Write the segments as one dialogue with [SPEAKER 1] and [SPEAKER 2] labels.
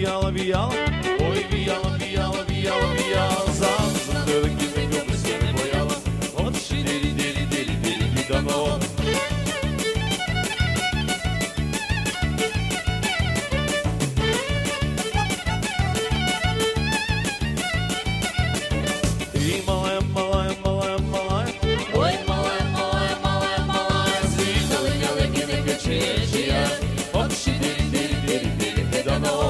[SPEAKER 1] vijala, vijala. Oj, vijala, vijala, vijala, vijala. Sam da ki me ljubi se ne bojala. Oči, diri, diri, diri, diri, vidano. Imala je, mala je, mala je, mala je.
[SPEAKER 2] Oj, mala je, mala je, mala je, mala je. Svitali veliki neka čežija.
[SPEAKER 1] Oči, diri, diri, diri, diri, vidano.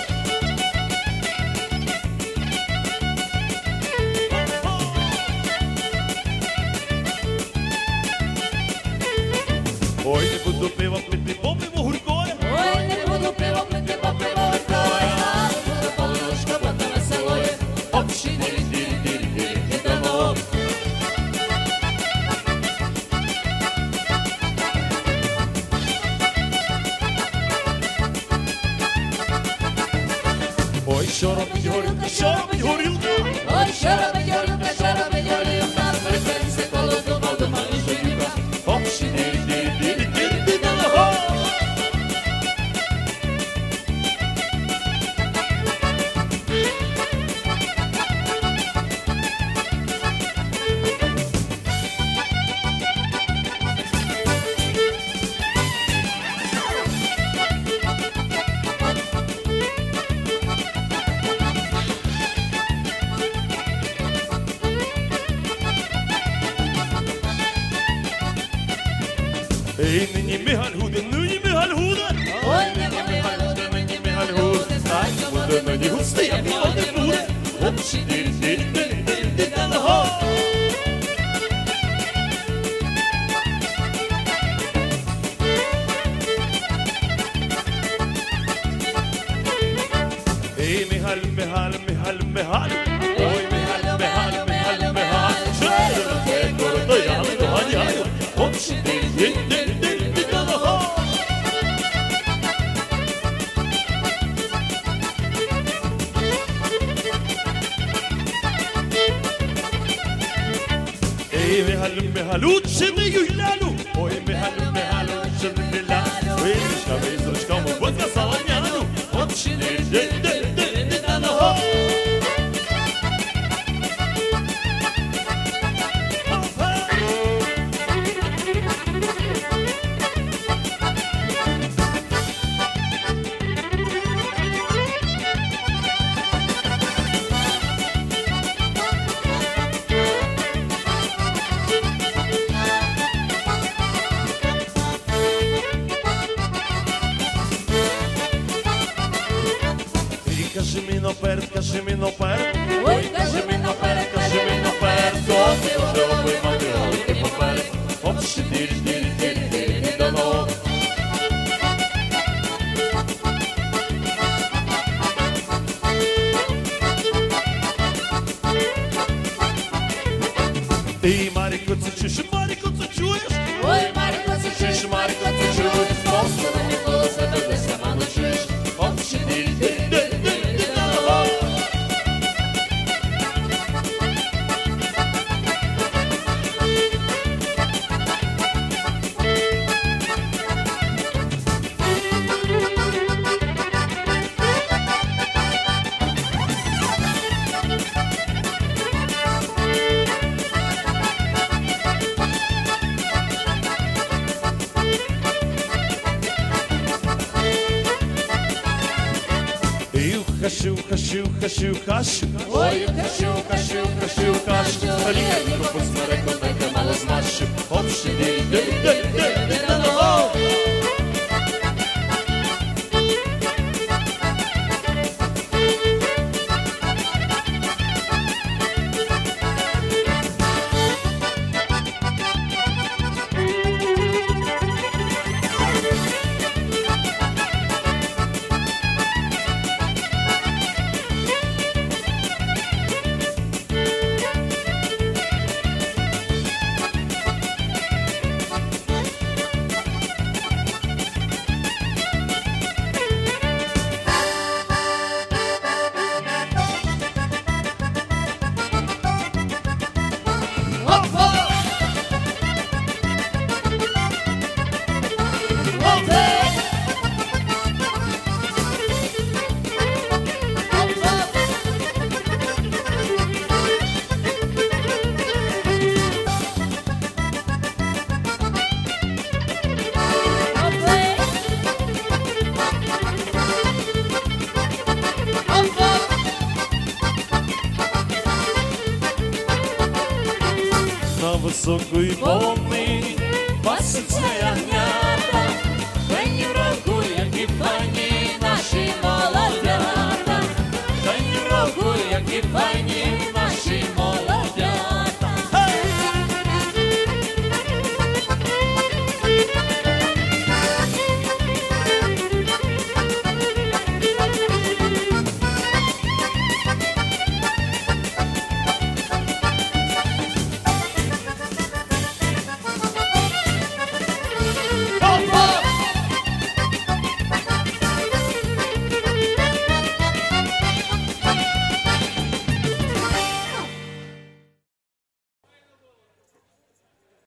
[SPEAKER 1] Oj, ne budu pevat, mi ti popimo hurkoje.
[SPEAKER 2] Oj, ne budu pevat, mi te popimo hurkoje. Bude poluška, pa da veselo je.
[SPEAKER 1] Oči, diri, diri, diri, diri, vidano. Oj, šorobi horilka, šorobi horilka.
[SPEAKER 2] Oj, šarabe jorilka, šarabe jorilka. Preseli se kolo do vodu, mali željuka.
[SPEAKER 1] Oči, diri, diri, diri, diri, vidano. Ey, nini mi halhude, nini mi halhude.
[SPEAKER 2] Oj, nema mi halude, meni mi halude.
[SPEAKER 1] Aj, bude meni huste, ja mi ode bude. Oči, diri, diri, diri, diri, vidano. Ey, mihal, mihal, mihal, mihal. Oj, mihal, mihal, mihal, mihal. Şöyle tek orada yandı, hadi hadi. Oči, diri, diri, diri, diri, vidano. Ey, mihal, uçını yühlalu. Oj, mihal, uçını yühlalu. Ey, miška, mu vodka salamjanu. Oči, diri, diri, diri, diri, vidano. Kaži mi no pert.
[SPEAKER 2] Oj, kaži mi no peret,
[SPEAKER 1] Kaži mi no pert. Ovdje u želoboj imati velike papere. Oči, diri, diri, diri, diri, vidano. Ej, Mariko, co čuješ? Mariko, co čuješ?
[SPEAKER 2] Oj, Mariko, se čuješ, Mariko, se čuješ. Poslove mi kolo sebe, gde se malo čuješ.
[SPEAKER 1] Oči, diri, diri, diri, diri, vidano. Hašu, hašu, hašu, hašu.
[SPEAKER 2] Oj, hašu, hašu, hašu, hašu.
[SPEAKER 1] Lijepo ko smo rekao neka malo zmašu. Oči, diri, diri, diri, diri, vidano. високої помилки.